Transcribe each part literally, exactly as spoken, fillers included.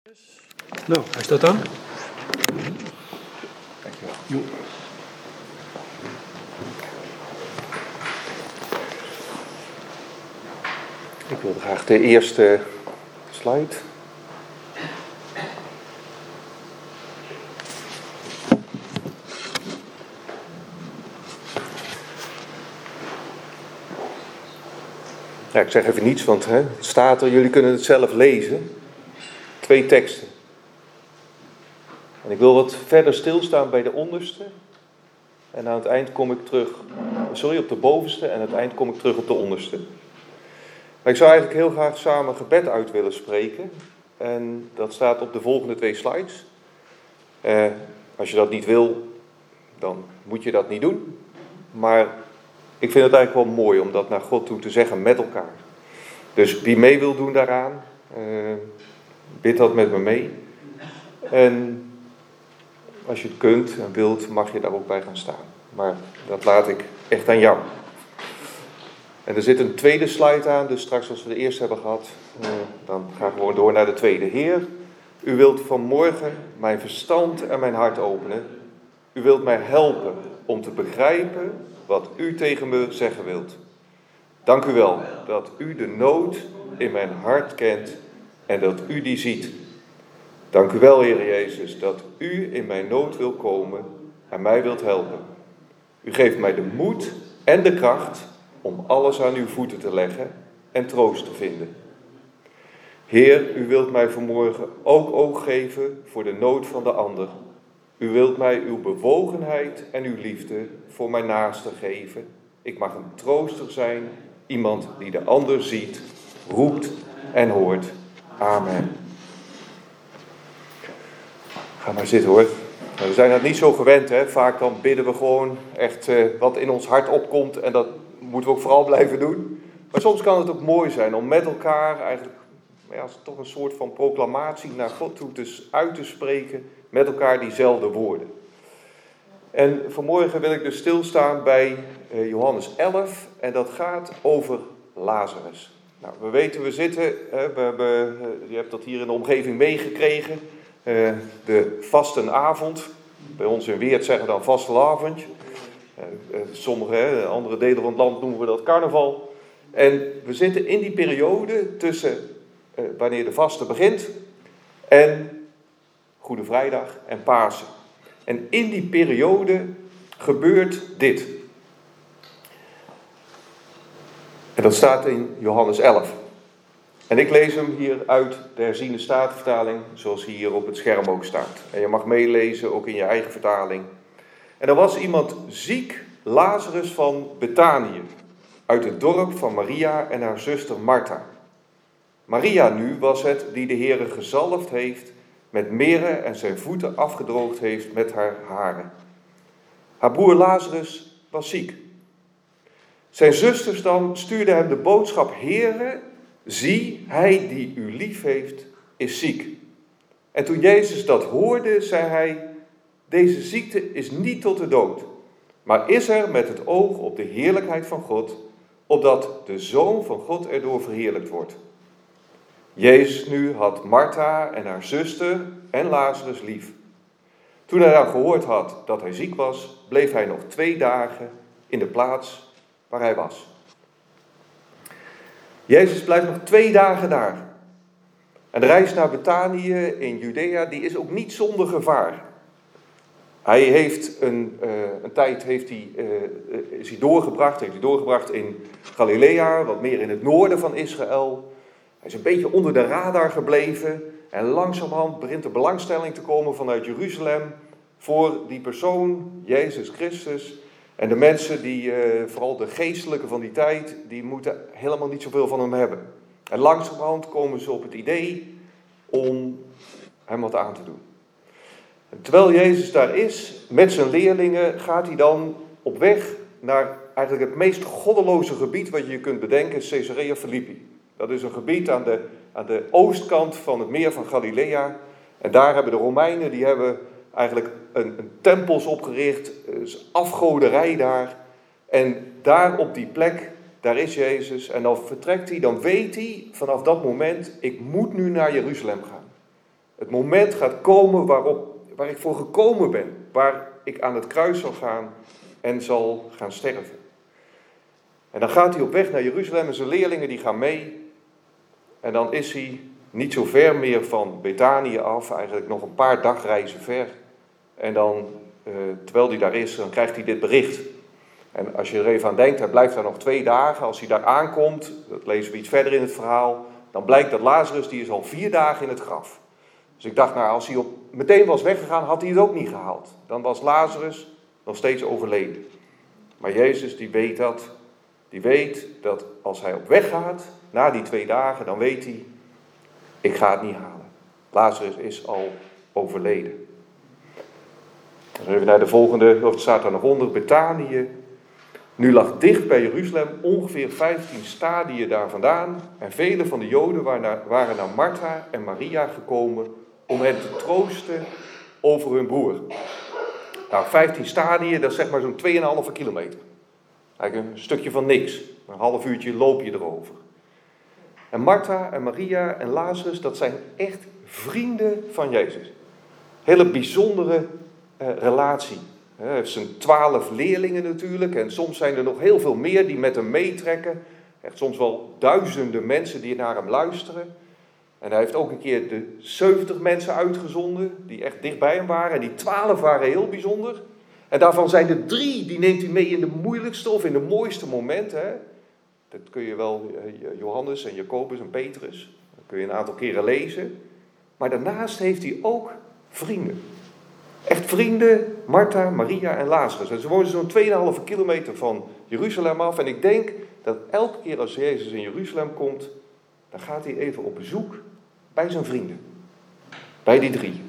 Nou, hij staat aan. Dankjewel. Jo. Ik wilde graag de eerste slide. Ja, ik zeg even niets, want hè, het staat er, jullie kunnen het zelf lezen. Twee teksten. En ik wil wat verder stilstaan bij de onderste. En aan het eind kom ik terug, sorry, op de bovenste en aan het eind kom ik terug op de onderste. Maar ik zou eigenlijk heel graag samen gebed uit willen spreken. En dat staat op de volgende twee slides. Eh, als je dat niet wil, dan moet je dat niet doen. Maar ik vind het eigenlijk wel mooi om dat naar God toe te zeggen met elkaar. Dus wie mee wil doen daaraan, eh, bid dat met me mee. En als je het kunt en wilt, mag je daar ook bij gaan staan. Maar dat laat ik echt aan jou. En er zit een tweede slide aan, dus straks als we de eerste hebben gehad, eh, dan ga ik gewoon door naar de tweede. Heer, u wilt vanmorgen mijn verstand en mijn hart openen. U wilt mij helpen om te begrijpen wat u tegen me zeggen wilt. Dank u wel dat u de nood in mijn hart kent en dat u die ziet. Dank u wel, Heer Jezus, dat u in mijn nood wil komen en mij wilt helpen. U geeft mij de moed en de kracht om alles aan uw voeten te leggen en troost te vinden. Heer, u wilt mij vanmorgen ook oog geven voor de nood van de ander. U wilt mij uw bewogenheid en uw liefde voor mijn naaste geven. Ik mag een trooster zijn, iemand die de ander ziet, roept en hoort. Amen. Ga maar zitten hoor. We zijn dat niet zo gewend, hè. Vaak dan bidden we gewoon echt uh, wat in ons hart opkomt en dat moeten we ook vooral blijven doen. Maar soms kan het ook mooi zijn om met elkaar eigenlijk ja, toch een soort van proclamatie naar God toe te, uit te spreken met elkaar diezelfde woorden. En vanmorgen wil ik dus stilstaan bij uh, Johannes elf en dat gaat over Lazarus. Nou, we weten, we zitten, hè, we hebben, uh, je hebt dat hier in de omgeving meegekregen, uh, de vastenavond. Bij ons in Weert zeggen we dan vastelavond. Uh, uh, sommige hè, andere delen van het land noemen we dat carnaval. En we zitten in die periode tussen uh, wanneer de vaste begint en Goede Vrijdag en Pasen. En in die periode gebeurt dit. En dat staat in Johannes elf. En ik lees hem hier uit de herziene statenvertaling, zoals hier op het scherm ook staat. En je mag meelezen, ook in je eigen vertaling. En er was iemand ziek, Lazarus van Betanië, uit het dorp van Maria en haar zuster Martha. Maria nu was het die de Heere gezalfd heeft met mirre en zijn voeten afgedroogd heeft met haar haren. Haar broer Lazarus was ziek. Zijn zusters dan stuurden hem de boodschap: Heere, zie, hij die u lief heeft, is ziek. En toen Jezus dat hoorde, zei hij: deze ziekte is niet tot de dood, maar is er met het oog op de heerlijkheid van God, opdat de Zoon van God erdoor verheerlijkt wordt. Jezus nu had Martha en haar zuster en Lazarus lief. Toen hij dan gehoord had dat hij ziek was, bleef hij nog twee dagen in de plaats waar hij was. Jezus blijft nog twee dagen daar. En de reis naar Betanië in Judea, die is ook niet zonder gevaar. Hij heeft een, uh, een tijd heeft hij, uh, is hij doorgebracht, heeft hij doorgebracht in Galilea, wat meer in het noorden van Israël. Hij is een beetje onder de radar gebleven en langzamerhand begint er belangstelling te komen vanuit Jeruzalem voor die persoon, Jezus Christus. En de mensen, die, uh, vooral de geestelijken van die tijd, die moeten helemaal niet zoveel van hem hebben. En langzamerhand komen ze op het idee om hem wat aan te doen. En terwijl Jezus daar is, met zijn leerlingen, gaat hij dan op weg naar eigenlijk het meest goddeloze gebied wat je je kunt bedenken, Caesarea Philippi. Dat is een gebied aan de, aan de oostkant van het meer van Galilea. En daar hebben de Romeinen, die hebben eigenlijk een, een tempels opgericht, dus afgoderij daar. En daar op die plek, daar is Jezus. En dan vertrekt hij, dan weet hij vanaf dat moment, ik moet nu naar Jeruzalem gaan. Het moment gaat komen waarop, waar ik voor gekomen ben. Waar ik aan het kruis zal gaan en zal gaan sterven. En dan gaat hij op weg naar Jeruzalem en zijn leerlingen die gaan mee. En dan is hij niet zo ver meer van Betanië af, eigenlijk nog een paar dagreizen ver. En dan, uh, terwijl hij daar is, dan krijgt hij dit bericht. En als je er even aan denkt, hij blijft daar nog twee dagen. Als hij daar aankomt, dat lezen we iets verder in het verhaal, dan blijkt dat Lazarus, die is al vier dagen in het graf. Dus ik dacht, nou, als hij op, meteen was weggegaan, had hij het ook niet gehaald. Dan was Lazarus nog steeds overleden. Maar Jezus, die weet dat. Die weet dat als hij op weg gaat, na die twee dagen, dan weet hij, ik ga het niet halen. Lazarus is al overleden. Dan even naar de volgende, of het staat daar nog onder, Betanië. Nu lag dicht bij Jeruzalem, ongeveer vijftien stadien daar vandaan. En vele van de Joden waren naar, waren naar Martha en Maria gekomen om hen te troosten over hun broer. Nou, vijftien stadien, dat is zeg maar zo'n twee komma vijf kilometer. Eigenlijk een stukje van niks. Een half uurtje loop je erover. En Martha en Maria en Lazarus, dat zijn echt vrienden van Jezus. Hele bijzondere uh, relatie. Hij heeft zijn twaalf leerlingen natuurlijk. En soms zijn er nog heel veel meer die met hem meetrekken. Echt soms wel duizenden mensen die naar hem luisteren. En hij heeft ook een keer de zeventig mensen uitgezonden die echt dicht bij hem waren. En die twaalf waren heel bijzonder. En daarvan zijn er drie, die neemt hij mee in de moeilijkste of in de mooiste momenten. Hè? Dat kun je wel, Johannes en Jacobus en Petrus. Dat kun je een aantal keren lezen. Maar daarnaast heeft hij ook vrienden. Echt vrienden, Martha, Maria en Lazarus. En ze wonen zo'n twee komma vijf kilometer van Jeruzalem af. En ik denk dat elke keer als Jezus in Jeruzalem komt, dan gaat hij even op bezoek bij zijn vrienden. Bij die drie.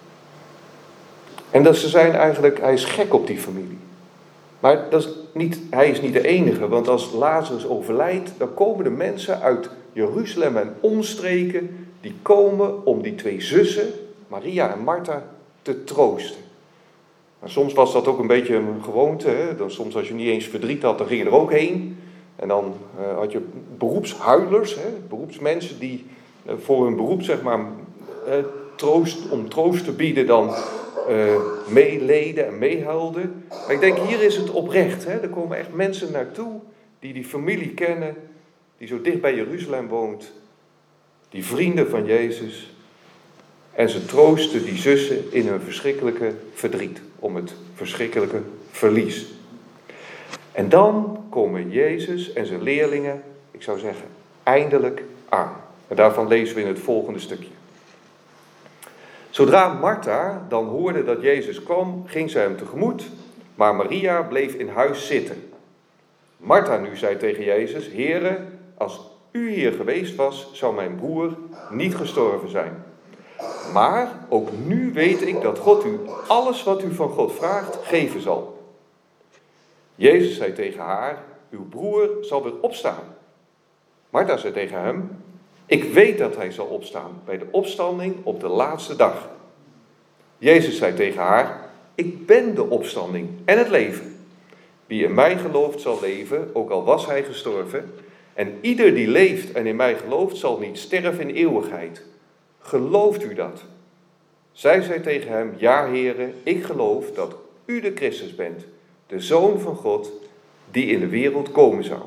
En dat ze zijn eigenlijk, hij is gek op die familie. Maar dat is niet, hij is niet de enige, want als Lazarus overlijdt, dan komen de mensen uit Jeruzalem en omstreken, die komen om die twee zussen, Maria en Martha, te troosten. Maar soms was dat ook een beetje een gewoonte, hè? Dan soms als je niet eens verdriet had, dan ging je er ook heen. En dan uh, had je beroepshuilers, hè? Beroepsmensen die uh, voor hun beroep, zeg maar, uh, troost, om troost te bieden, dan uh, meeleden en meehuilden. Maar ik denk, hier is het oprecht. Hè? Er komen echt mensen naartoe die die familie kennen, die zo dicht bij Jeruzalem woont, die vrienden van Jezus. En ze troosten die zussen in hun verschrikkelijke verdriet, om het verschrikkelijke verlies. En dan komen Jezus en zijn leerlingen, ik zou zeggen, eindelijk aan. En daarvan lezen we in het volgende stukje. Zodra Martha dan hoorde dat Jezus kwam, ging zij hem tegemoet, maar Maria bleef in huis zitten. Martha nu zei tegen Jezus, Heere, als u hier geweest was, zou mijn broer niet gestorven zijn. Maar ook nu weet ik dat God u alles wat u van God vraagt, geven zal. Jezus zei tegen haar, uw broer zal weer opstaan. Martha zei tegen hem, ik weet dat hij zal opstaan bij de opstanding op de laatste dag. Jezus zei tegen haar, ik ben de opstanding en het leven. Wie in mij gelooft zal leven, ook al was hij gestorven. En ieder die leeft en in mij gelooft zal niet sterven in eeuwigheid. Gelooft u dat? Zij zei tegen hem, ja Heere, ik geloof dat u de Christus bent, de Zoon van God, die in de wereld komen zou.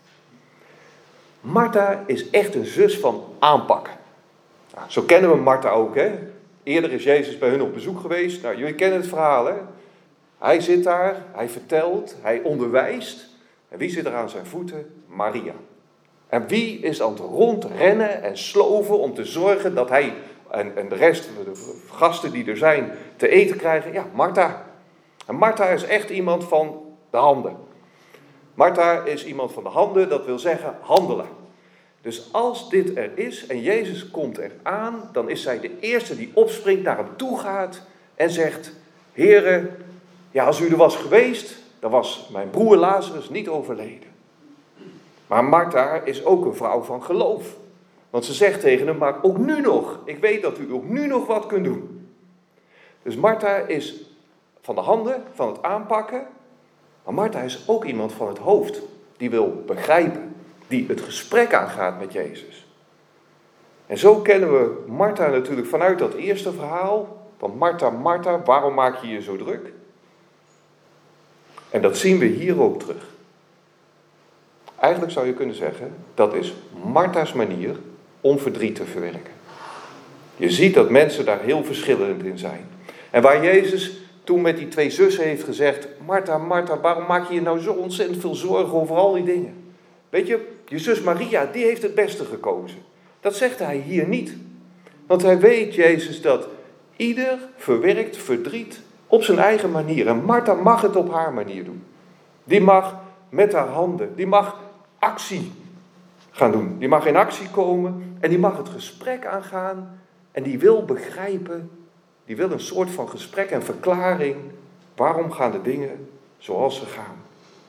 Martha is echt een zus van aanpak. Nou, zo kennen we Martha ook, hè. Eerder is Jezus bij hun op bezoek geweest. Nou, jullie kennen het verhaal, hè. Hij zit daar, hij vertelt, hij onderwijst. En wie zit er aan zijn voeten? Maria. En wie is aan het rondrennen en sloven om te zorgen dat hij en, en de rest, de gasten die er zijn, te eten krijgen? Ja, Martha. En Martha is echt iemand van de handen. Martha is iemand van de handen, dat wil zeggen handelen. Dus als dit er is en Jezus komt eraan, dan is zij de eerste die opspringt, naar hem toe gaat en zegt, Heere, ja, als u er was geweest, dan was mijn broer Lazarus niet overleden. Maar Martha is ook een vrouw van geloof. Want ze zegt tegen hem, maar ook nu nog, ik weet dat u ook nu nog wat kunt doen. Dus Martha is van de handen, van het aanpakken. Maar Martha is ook iemand van het hoofd, die wil begrijpen, die het gesprek aangaat met Jezus. En zo kennen we Martha natuurlijk vanuit dat eerste verhaal. Van Martha, Martha, waarom maak je je zo druk? En dat zien we hier ook terug. Eigenlijk zou je kunnen zeggen, dat is Martha's manier om verdriet te verwerken. Je ziet dat mensen daar heel verschillend in zijn. En waar Jezus toen met die twee zussen heeft gezegd, Martha, Martha, waarom maak je je nou zo ontzettend veel zorgen over al die dingen? Weet je, je zus Maria, die heeft het beste gekozen. Dat zegt hij hier niet. Want hij weet, Jezus, dat ieder verwerkt verdriet op zijn eigen manier. En Martha mag het op haar manier doen. Die mag met haar handen, die mag actie gaan doen. Die mag in actie komen en die mag het gesprek aangaan. En die wil begrijpen, die wil een soort van gesprek en verklaring. Waarom gaan de dingen zoals ze gaan?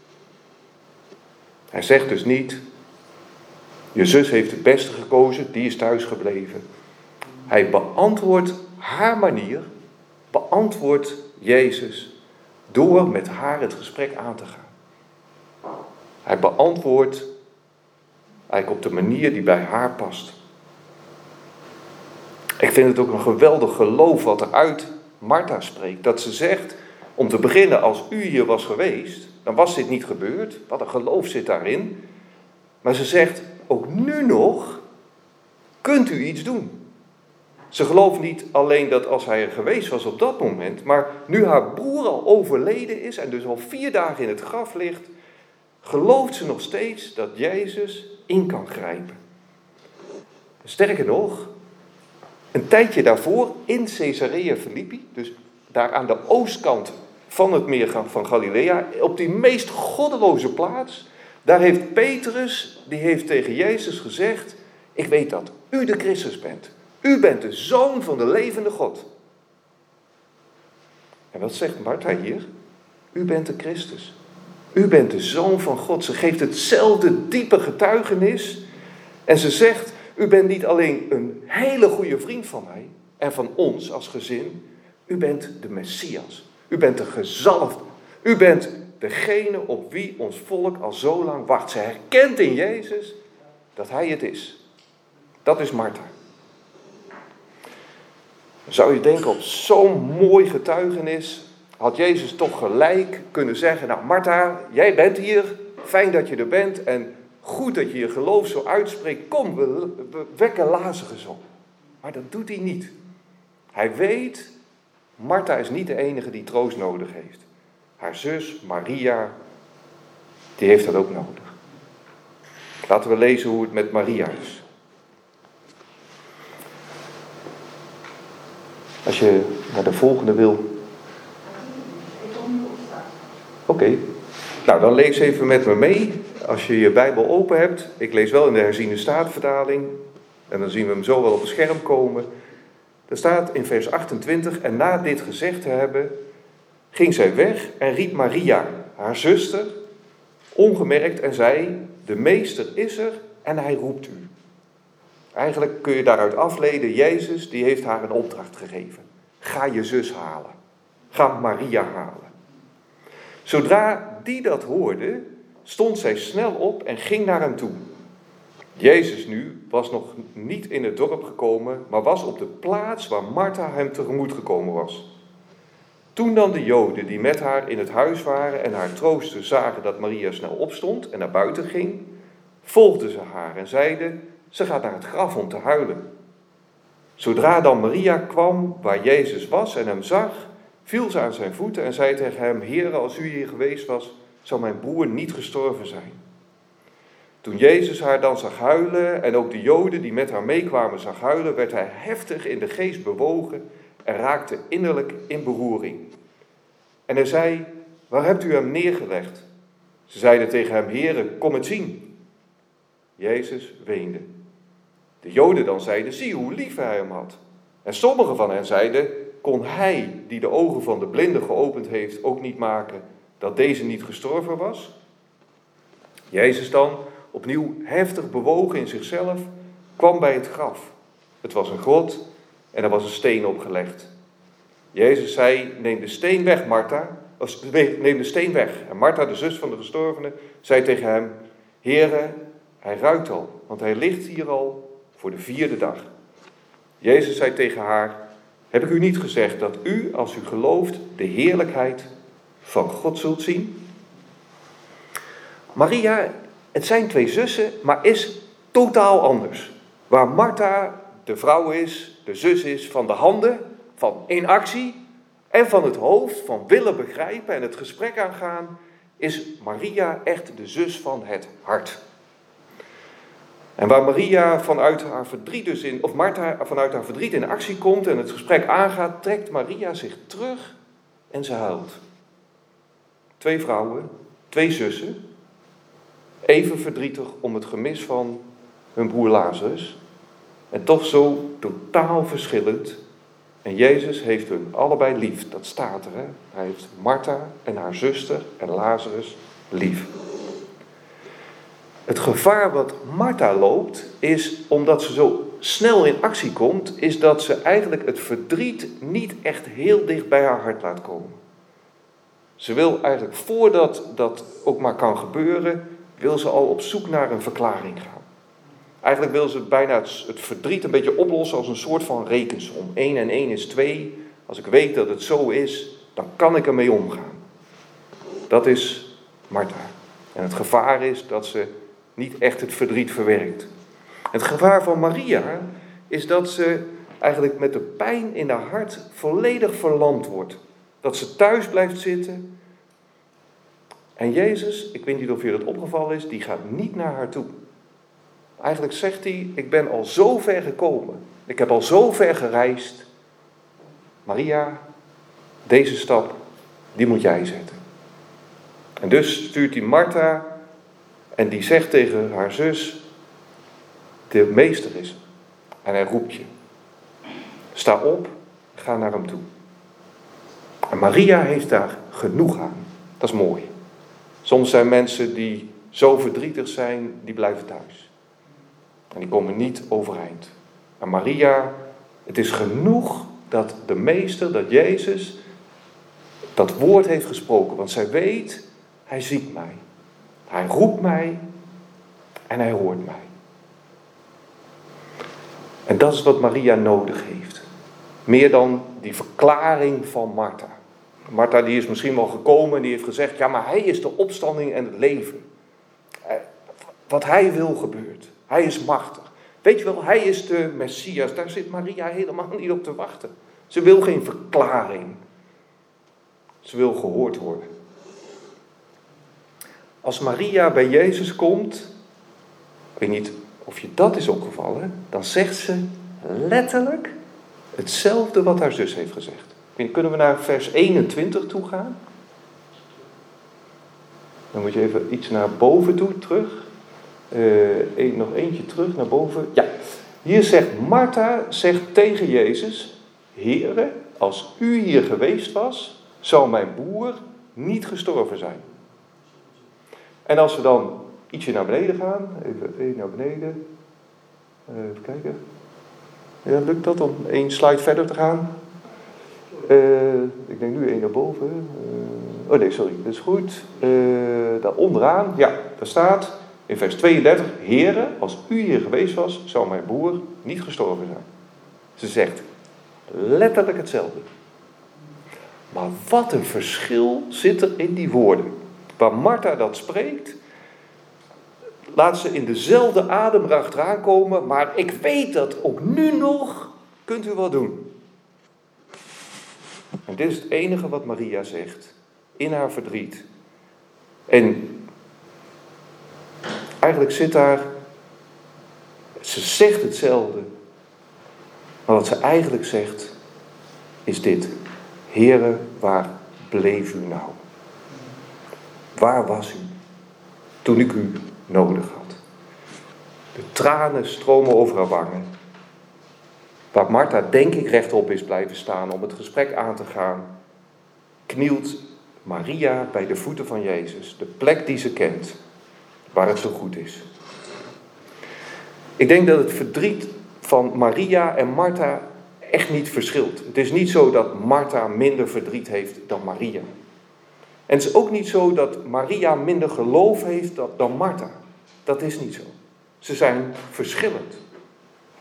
Hij zegt dus niet, je zus heeft het beste gekozen, die is thuis gebleven. Hij beantwoordt haar manier, beantwoordt Jezus door met haar het gesprek aan te gaan. Hij beantwoordt eigenlijk op de manier die bij haar past. Ik vind het ook een geweldig geloof wat er uit Martha spreekt. Dat ze zegt, om te beginnen, als u hier was geweest, dan was dit niet gebeurd. Wat een geloof zit daarin. Maar ze zegt, ook nu nog, kunt u iets doen. Ze gelooft niet alleen dat als hij er geweest was op dat moment, maar nu haar broer al overleden is en dus al vier dagen in het graf ligt, gelooft ze nog steeds dat Jezus in kan grijpen. Sterker nog, een tijdje daarvoor in Caesarea Philippi, dus daar aan de oostkant van het meer van Galilea, op die meest goddeloze plaats, daar heeft Petrus, die heeft tegen Jezus gezegd, ik weet dat u de Christus bent. U bent de Zoon van de levende God. En wat zegt Martha hier? U bent de Christus. U bent de Zoon van God. Ze geeft hetzelfde diepe getuigenis. En ze zegt, u bent niet alleen een hele goede vriend van mij en van ons als gezin. U bent de Messias. U bent de gezalfde. U bent degene op wie ons volk al zo lang wacht. Ze herkent in Jezus dat hij het is. Dat is Martha. Zou je denken, op zo'n mooi getuigenis had Jezus toch gelijk kunnen zeggen, nou Martha, jij bent hier, fijn dat je er bent en goed dat je je geloof zo uitspreekt, kom, we, we wekken Lazarus op. Maar dat doet hij niet. Hij weet, Martha is niet de enige die troost nodig heeft. Haar zus Maria, die heeft dat ook nodig. Laten we lezen hoe het met Maria is. Als je naar de volgende wil. Oké. Okay. Nou, dan lees even met me mee. Als je je Bijbel open hebt. Ik lees wel in de herziene staatvertaling. En dan zien we hem zo wel op het scherm komen. Er staat in vers achtentwintig. En na dit gezegd te hebben, ging zij weg en riep Maria, haar zuster, ongemerkt en zei, de meester is er en hij roept u. Eigenlijk kun je daaruit afleiden, Jezus die heeft haar een opdracht gegeven. Ga je zus halen. Ga Maria halen. Zodra die dat hoorde, stond zij snel op en ging naar hem toe. Jezus nu was nog niet in het dorp gekomen, maar was op de plaats waar Martha hem tegemoet gekomen was. Toen dan de Joden die met haar in het huis waren en haar troosten zagen dat Maria snel opstond en naar buiten ging, volgden ze haar en zeiden, ze gaat naar het graf om te huilen. Zodra dan Maria kwam waar Jezus was en hem zag, viel ze aan zijn voeten en zei tegen hem, Heere, als u hier geweest was, zou mijn broer niet gestorven zijn. Toen Jezus haar dan zag huilen en ook de Joden die met haar meekwamen zag huilen, werd hij heftig in de geest bewogen en raakte innerlijk in beroering. En hij zei, waar hebt u hem neergelegd? Ze zeiden tegen hem, Heere, kom het zien. Jezus weende. De Joden dan zeiden, zie hoe lief hij hem had. En sommigen van hen zeiden, kon hij die de ogen van de blinde geopend heeft ook niet maken dat deze niet gestorven was? Jezus dan, opnieuw heftig bewogen in zichzelf, kwam bij het graf. Het was een grot en er was een steen opgelegd. Jezus zei, neem de steen weg, Martha. Neem de steen weg. En Martha, de zus van de gestorvene, zei tegen hem, Heere, hij ruikt al, want hij ligt hier al voor de vierde dag. Jezus zei tegen haar: heb ik u niet gezegd dat u, als u gelooft, de heerlijkheid van God zult zien? Maria, het zijn twee zussen, maar is totaal anders. Waar Martha de vrouw is, de zus is van de handen, van in actie, en van het hoofd, van willen begrijpen en het gesprek aangaan, is Maria echt de zus van het hart. En waar Maria vanuit haar verdriet dus in, of Martha vanuit haar verdriet in actie komt en het gesprek aangaat, trekt Maria zich terug en ze huilt. Twee vrouwen, twee zussen, even verdrietig om het gemis van hun broer Lazarus. En toch zo totaal verschillend. En Jezus heeft hun allebei lief, dat staat er. Hè? Hij heeft Martha en haar zuster en Lazarus lief. Het gevaar wat Martha loopt, is omdat ze zo snel in actie komt, is dat ze eigenlijk het verdriet niet echt heel dicht bij haar hart laat komen. Ze wil eigenlijk, voordat dat ook maar kan gebeuren, wil ze al op zoek naar een verklaring gaan. Eigenlijk wil ze bijna het, het verdriet een beetje oplossen als een soort van rekensom. één en één is twee. Als ik weet dat het zo is, dan kan ik ermee omgaan. Dat is Martha. En het gevaar is dat ze niet echt het verdriet verwerkt. Het gevaar van Maria is dat ze eigenlijk met de pijn in haar hart volledig verlamd wordt. Dat ze thuis blijft zitten. En Jezus, ik weet niet of je dat opgevallen is, die gaat niet naar haar toe. Eigenlijk zegt hij, ik ben al zo ver gekomen. Ik heb al zo ver gereisd. Maria, deze stap, die moet jij zetten. En dus stuurt hij Martha en die zegt tegen haar zus, de meester is er. En hij roept je. Sta op, ga naar hem toe. En Maria heeft daar genoeg aan. Dat is mooi. Soms zijn mensen die zo verdrietig zijn, die blijven thuis. En die komen niet overeind. Maar Maria, het is genoeg dat de meester, dat Jezus, dat woord heeft gesproken. Want zij weet, hij ziet mij. Hij roept mij en hij hoort mij. En dat is wat Maria nodig heeft. Meer dan die verklaring van Martha. Martha die is misschien wel gekomen en die heeft gezegd, ja, maar hij is de opstanding en het leven. Wat hij wil gebeurt. Hij is machtig. Weet je wel, hij is de Messias. Daar zit Maria helemaal niet op te wachten. Ze wil geen verklaring. Ze wil gehoord worden. Als Maria bij Jezus komt, ik weet niet of je dat is opgevallen, dan zegt ze letterlijk hetzelfde wat haar zus heeft gezegd. Kunnen we naar vers eenentwintig toe gaan? Dan moet je even iets naar boven toe, terug. Uh, een, nog eentje terug naar boven. Ja, hier zegt Martha zegt tegen Jezus, Heere, als u hier geweest was, zou mijn broer niet gestorven zijn. En als we dan ietsje naar beneden gaan, even één naar beneden. Uh, even kijken. Ja, lukt dat om één slide verder te gaan? Uh, ik denk nu één naar boven. Uh, oh nee, sorry, dat is goed. Uh, daar onderaan, ja, daar staat in vers tweeëndertig, Heere, als u hier geweest was, zou mijn broer niet gestorven zijn. Ze zegt letterlijk hetzelfde. Maar wat een verschil zit er in die woorden. Waar Martha dat spreekt, laat ze in dezelfde adem erachteraan komen, maar ik weet dat ook nu nog kunt u wat doen. En dit is het enige wat Maria zegt, in haar verdriet. En eigenlijk zit daar, ze zegt hetzelfde, maar wat ze eigenlijk zegt, is dit. Heere, waar bleef u nou? Waar was u toen ik u nodig had? De tranen stromen over haar wangen. Waar Martha denk ik rechtop is blijven staan om het gesprek aan te gaan, knielt Maria bij de voeten van Jezus, de plek die ze kent, waar het zo goed is. Ik denk dat het verdriet van Maria en Martha echt niet verschilt. Het is niet zo dat Martha minder verdriet heeft dan Maria. En het is ook niet zo dat Maria minder geloof heeft dan Martha. Dat is niet zo. Ze zijn verschillend.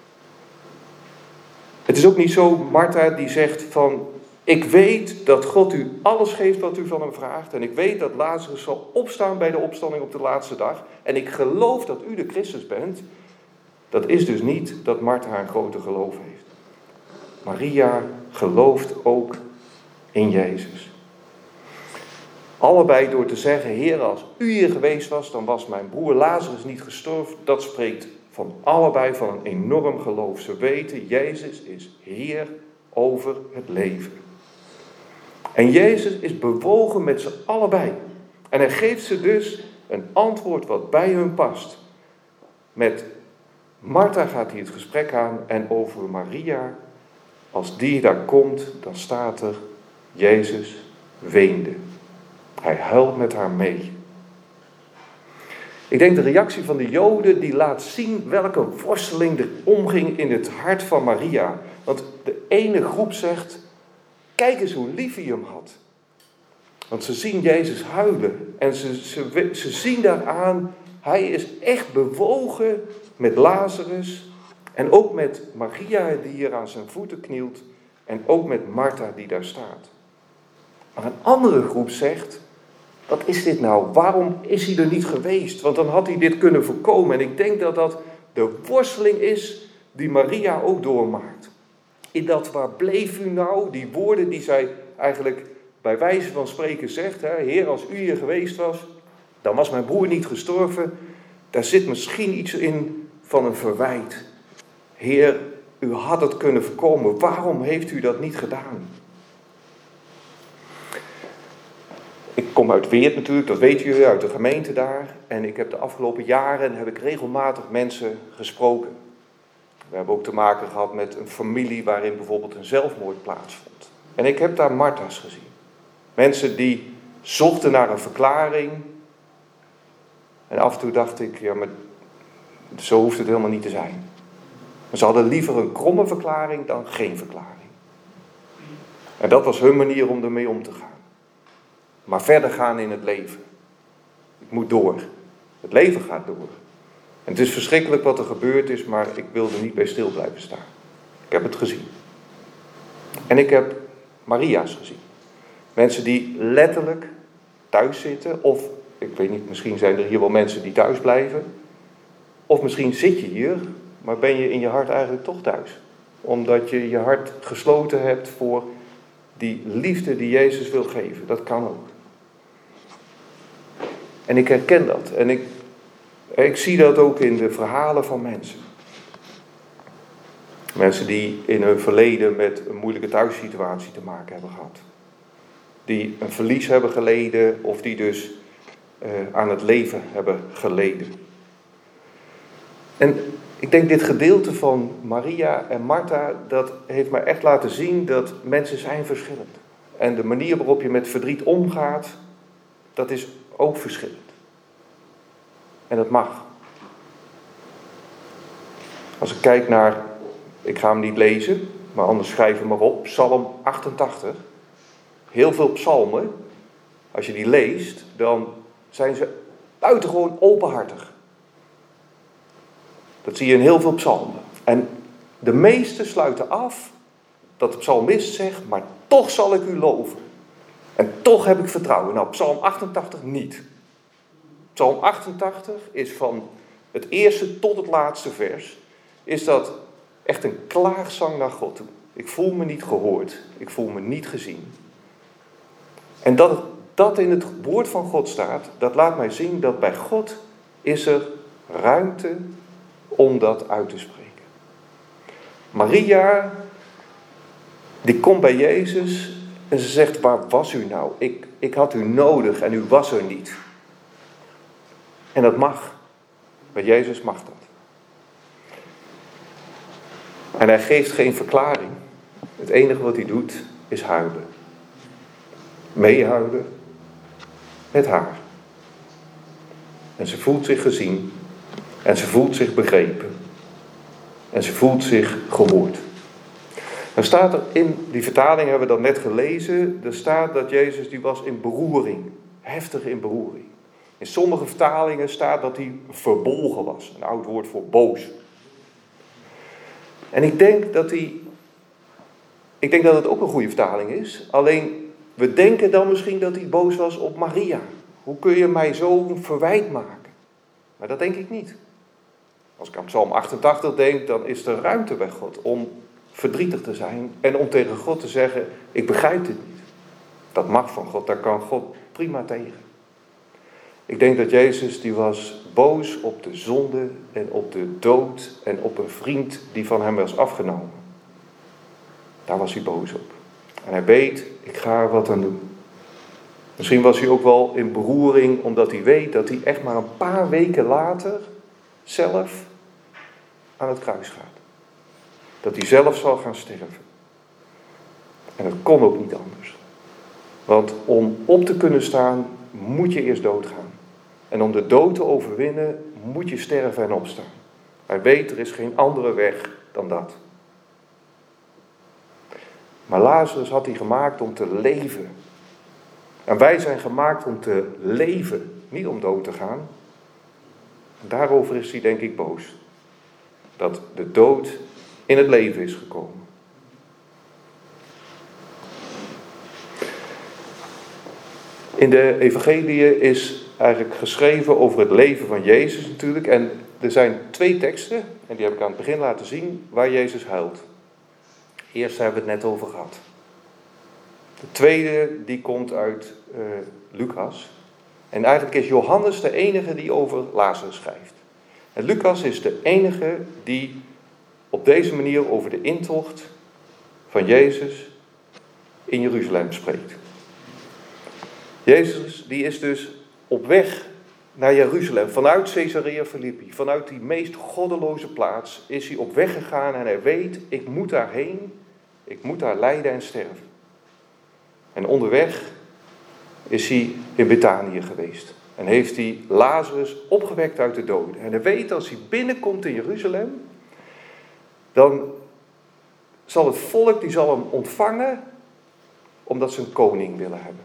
Het is ook niet zo, Martha die zegt van, ik weet dat God u alles geeft wat u van hem vraagt. En ik weet dat Lazarus zal opstaan bij de opstanding op de laatste dag. En ik geloof dat u de Christus bent. Dat is dus niet dat Martha een grote geloof heeft. Maria gelooft ook in Jezus. Allebei door te zeggen, Heer, als u hier geweest was, dan was mijn broer Lazarus niet gestorven. Dat spreekt van allebei van een enorm geloof. Ze weten, Jezus is Heer over het leven. En Jezus is bewogen met ze allebei. En hij geeft ze dus een antwoord wat bij hun past. Met Martha gaat hij het gesprek aan en over Maria, als die daar komt, dan staat er, Jezus weende. Hij huilt met haar mee. Ik denk de reactie van de Joden die laat zien welke worsteling er omging in het hart van Maria. Want de ene groep zegt, kijk eens hoe lief hij hem had. Want ze zien Jezus huilen en ze, ze, ze zien daaraan, hij is echt bewogen met Lazarus en ook met Maria die hier aan zijn voeten knielt en ook met Martha die daar staat. Maar een andere groep zegt, wat is dit nou? Waarom is hij er niet geweest? Want dan had hij dit kunnen voorkomen. En ik denk dat dat de worsteling is die Maria ook doormaakt. In dat, waar bleef u nou? Die woorden die zij eigenlijk bij wijze van spreken zegt. Hè, Heer, als u hier geweest was, dan was mijn broer niet gestorven. Daar zit misschien iets in van een verwijt. Heer, u had het kunnen voorkomen. Waarom heeft u dat niet gedaan? Ik kom uit Weert natuurlijk, dat weten jullie, uit de gemeente daar. En ik heb de afgelopen jaren heb ik regelmatig mensen gesproken. We hebben ook te maken gehad met een familie waarin bijvoorbeeld een zelfmoord plaatsvond. En ik heb daar Martha's gezien. Mensen die zochten naar een verklaring. En af en toe dacht ik, ja, maar zo hoeft het helemaal niet te zijn. Maar ze hadden liever een kromme verklaring dan geen verklaring. En dat was hun manier om ermee om te gaan. Maar verder gaan in het leven. Ik moet door. Het leven gaat door. En het is verschrikkelijk wat er gebeurd is, maar ik wil er niet bij stil blijven staan. Ik heb het gezien. En ik heb Maria's gezien. Mensen die letterlijk thuis zitten, of, ik weet niet, misschien zijn er hier wel mensen die thuis blijven. Of misschien zit je hier, maar ben je in je hart eigenlijk toch thuis. Omdat je je hart gesloten hebt voor die liefde die Jezus wil geven. Dat kan ook. En ik herken dat. En ik, ik zie dat ook in de verhalen van mensen. Mensen die in hun verleden met een moeilijke thuissituatie te maken hebben gehad. Die een verlies hebben geleden of die dus uh, aan het leven hebben geleden. En ik denk dit gedeelte van Maria en Martha, dat heeft mij echt laten zien dat mensen zijn verschillend. En de manier waarop je met verdriet omgaat, dat is ook verschillend. En dat mag. Als ik kijk naar, ik ga hem niet lezen, maar anders schrijf hem maar op, Psalm achtentachtig. Heel veel psalmen, als je die leest, dan zijn ze buitengewoon openhartig. Dat zie je in heel veel psalmen. En de meeste sluiten af dat de psalmist zegt, maar toch zal ik u loven. En toch heb ik vertrouwen. Nou, Psalm achtentachtig niet. Psalm achtentachtig is van het eerste tot het laatste vers, is dat echt een klaagzang naar God toe. Ik voel me niet gehoord. Ik voel me niet gezien. En dat het, dat in het woord van God staat, dat laat mij zien dat bij God is er ruimte om dat uit te spreken. Maria, die komt bij Jezus en ze zegt, waar was u nou? Ik, ik had u nodig en u was er niet. En dat mag. Bij Jezus mag dat. En hij geeft geen verklaring. Het enige wat hij doet is huilen. Meehuilen met haar. En ze voelt zich gezien. En ze voelt zich begrepen. En ze voelt zich gehoord. Dan staat er in die vertaling, hebben we dat net gelezen, er staat dat Jezus die was in beroering. Heftig in beroering. In sommige vertalingen staat dat hij verbolgen was. Een oud woord voor boos. En ik denk dat hij Ik denk dat het ook een goede vertaling is. Alleen, we denken dan misschien dat hij boos was op Maria. Hoe kun je mij zo'n verwijt maken? Maar dat denk ik niet. Als ik aan Psalm achtentachtig denk, dan is er ruimte bij God om verdrietig te zijn en om tegen God te zeggen, ik begrijp dit niet. Dat mag van God, daar kan God prima tegen. Ik denk dat Jezus, die was boos op de zonde en op de dood en op een vriend die van hem was afgenomen. Daar was hij boos op. En hij weet, ik ga er wat aan doen. Misschien was hij ook wel in beroering, omdat hij weet dat hij echt maar een paar weken later zelf aan het kruis gaat. Dat hij zelf zal gaan sterven. En het kon ook niet anders. Want om op te kunnen staan, moet je eerst doodgaan. En om de dood te overwinnen, moet je sterven en opstaan. Hij weet, er is geen andere weg dan dat. Maar Lazarus had hij gemaakt om te leven. En wij zijn gemaakt om te leven, niet om dood te gaan. En daarover is hij denk ik boos. Dat de dood in het leven is gekomen. In de evangeliën is eigenlijk geschreven over het leven van Jezus natuurlijk. En er zijn twee teksten, en die heb ik aan het begin laten zien, waar Jezus huilt. Eerst hebben we het net over gehad. De tweede, die komt uit uh, Lucas. En eigenlijk is Johannes de enige die over Lazarus schrijft. En Lucas is de enige die op deze manier over de intocht van Jezus in Jeruzalem spreekt. Jezus die is dus op weg naar Jeruzalem, vanuit Caesarea Philippi, vanuit die meest goddeloze plaats, is hij op weg gegaan en hij weet, ik moet daarheen, ik moet daar lijden en sterven. En onderweg is hij in Betanië geweest en heeft hij Lazarus opgewekt uit de doden. En hij weet, als hij binnenkomt in Jeruzalem, dan zal het volk, die zal hem ontvangen, omdat ze een koning willen hebben.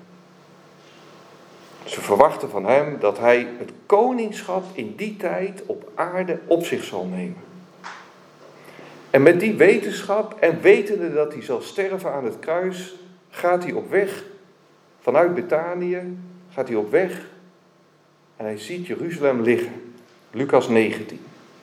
Ze verwachten van hem dat hij het koningschap in die tijd op aarde op zich zal nemen. En met die wetenschap en wetende dat hij zal sterven aan het kruis, gaat hij op weg vanuit Betanië, gaat hij op weg en hij ziet Jeruzalem liggen. Lucas negentien.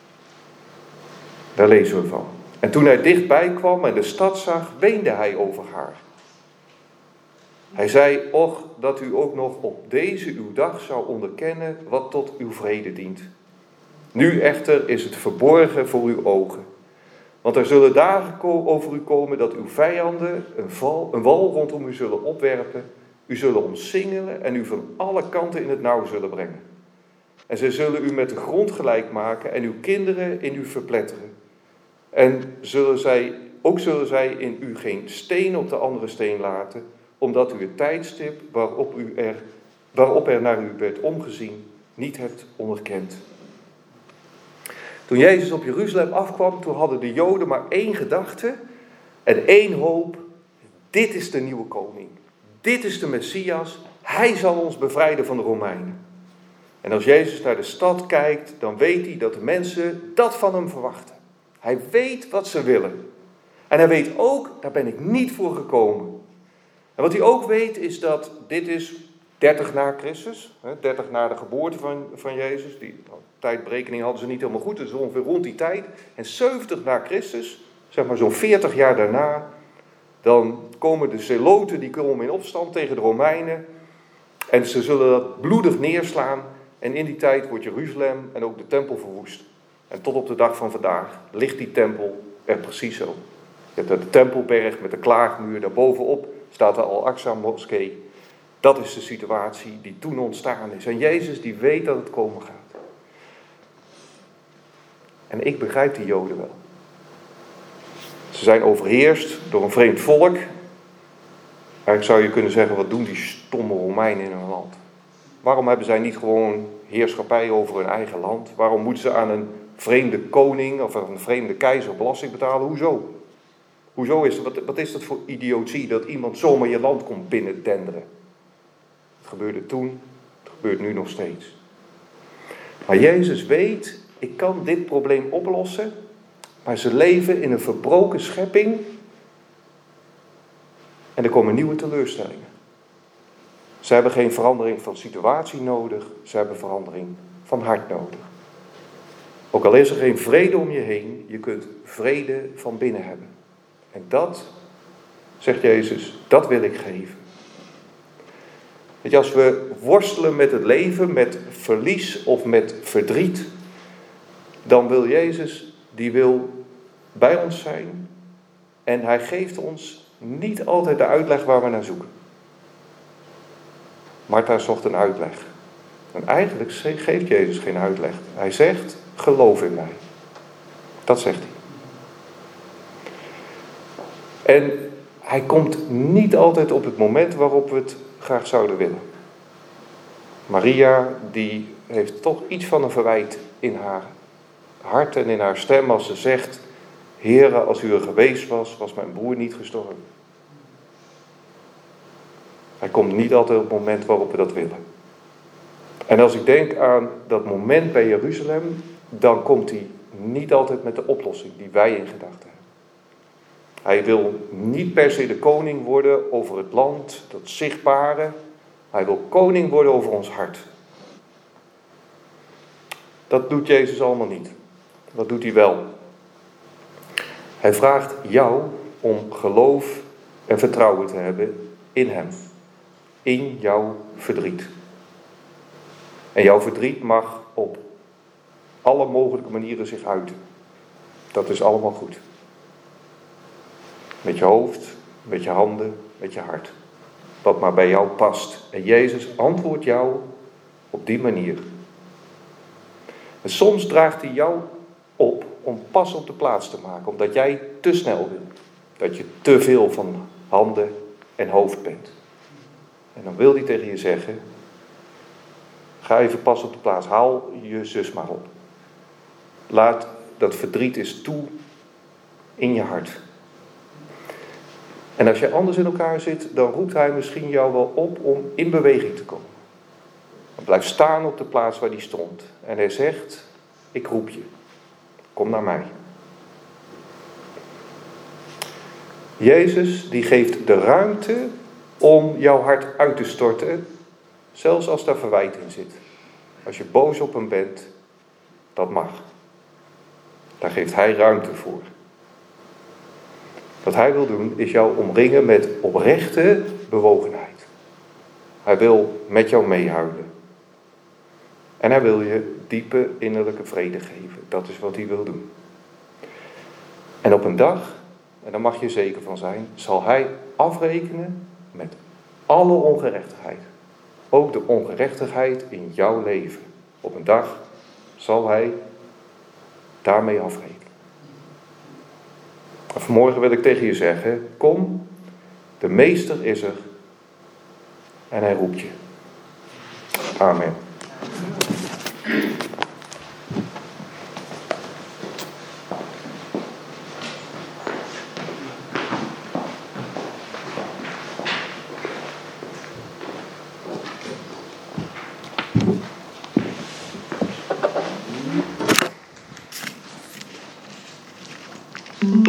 Daar lezen we van. En toen hij dichtbij kwam en de stad zag, weende hij over haar. Hij zei, och, dat u ook nog op deze uw dag zou onderkennen wat tot uw vrede dient. Nu echter is het verborgen voor uw ogen. Want er zullen dagen over u komen dat uw vijanden een, val, een wal rondom u zullen opwerpen. U zullen omsingelen en u van alle kanten in het nauw zullen brengen. En zij zullen u met de grond gelijk maken en uw kinderen in u verpletteren. En zullen zij, ook zullen zij in u geen steen op de andere steen laten, omdat u het tijdstip waarop, u er, waarop er naar u werd omgezien niet hebt onderkend. Toen Jezus op Jeruzalem afkwam, toen hadden de Joden maar één gedachte en één hoop. Dit is de nieuwe koning. Dit is de Messias. Hij zal ons bevrijden van de Romeinen. En als Jezus naar de stad kijkt, dan weet hij dat de mensen dat van hem verwachten. Hij weet wat ze willen. En hij weet ook, daar ben ik niet voor gekomen. En wat hij ook weet is dat dit is dertig na Christus, dertig na de geboorte van, van Jezus. Die tijdberekening hadden ze niet helemaal goed, dus ongeveer rond die tijd. En zeventig na Christus, zeg maar zo'n veertig jaar daarna, dan komen de zeloten, die komen in opstand tegen de Romeinen. En ze zullen dat bloedig neerslaan. En in die tijd wordt Jeruzalem en ook de tempel verwoest. En tot op de dag van vandaag ligt die tempel er precies zo. Je hebt de Tempelberg met de klaagmuur, daarbovenop staat de Al-Aqsa-moskee. Dat is de situatie die toen ontstaan is. En Jezus die weet dat het komen gaat. En ik begrijp die Joden wel. Ze zijn overheerst door een vreemd volk. Eigenlijk zou je kunnen zeggen, wat doen die stomme Romeinen in hun land? Waarom hebben zij niet gewoon heerschappij over hun eigen land? Waarom moeten ze aan een vreemde koning of aan een vreemde keizer belasting betalen? Hoezo? Hoezo is dat, wat, wat is dat voor idiotie dat iemand zomaar je land komt binnendenderen? Het gebeurde toen, het gebeurt nu nog steeds. Maar Jezus weet, ik kan dit probleem oplossen, maar ze leven in een verbroken schepping En er komen nieuwe teleurstellingen. Ze hebben geen verandering van situatie nodig. Ze hebben verandering van hart nodig. Ook al is er geen vrede om je heen, je kunt vrede van binnen hebben. En dat, zegt Jezus, dat wil ik geven. Weet je, als we worstelen met het leven, met verlies of met verdriet, dan wil Jezus, die wil bij ons zijn. En hij geeft ons niet altijd de uitleg waar we naar zoeken. Martha zocht een uitleg. En eigenlijk geeft Jezus geen uitleg. Hij zegt, geloof in mij. Dat zegt hij. En hij komt niet altijd op het moment waarop we het graag zouden willen. Maria, die heeft toch iets van een verwijt in haar hart en in haar stem als ze zegt, Heere, als u er geweest was, was mijn broer niet gestorven. Hij komt niet altijd op het moment waarop we dat willen. En als ik denk aan dat moment bij Jeruzalem, dan komt hij niet altijd met de oplossing die wij in gedachten hebben. Hij wil niet per se de koning worden over het land, dat zichtbare. Hij wil koning worden over ons hart. Dat doet Jezus allemaal niet. Dat doet hij wel. Hij vraagt jou om geloof en vertrouwen te hebben in hem. In jouw verdriet. En jouw verdriet mag op alle mogelijke manieren zich uiten. Dat is allemaal goed. Met je hoofd, met je handen, met je hart. Wat maar bij jou past. En Jezus antwoordt jou op die manier. En soms draagt hij jou op om pas op de plaats te maken. Omdat jij te snel wil. Dat je te veel van handen en hoofd bent. En dan wil hij tegen je zeggen, ga even pas op de plaats. Haal je zus maar op. Laat dat verdriet eens toe in je hart. En als je anders in elkaar zit, dan roept hij misschien jou wel op om in beweging te komen. Dan blijf staan op de plaats waar hij stond. En hij zegt, ik roep je. Kom naar mij. Jezus die geeft de ruimte om jouw hart uit te storten. Zelfs als daar verwijt in zit. Als je boos op hem bent, dat mag. Daar geeft hij ruimte voor. Wat hij wil doen, is jou omringen met oprechte bewogenheid. Hij wil met jou meehuilen. En hij wil je diepe innerlijke vrede geven. Dat is wat hij wil doen. En op een dag, en daar mag je zeker van zijn, zal hij afrekenen met alle ongerechtigheid. Ook de ongerechtigheid in jouw leven. Op een dag zal hij daarmee afrekenen. Vanmorgen wil ik tegen je zeggen, kom, de meester is er en hij roept je. Amen.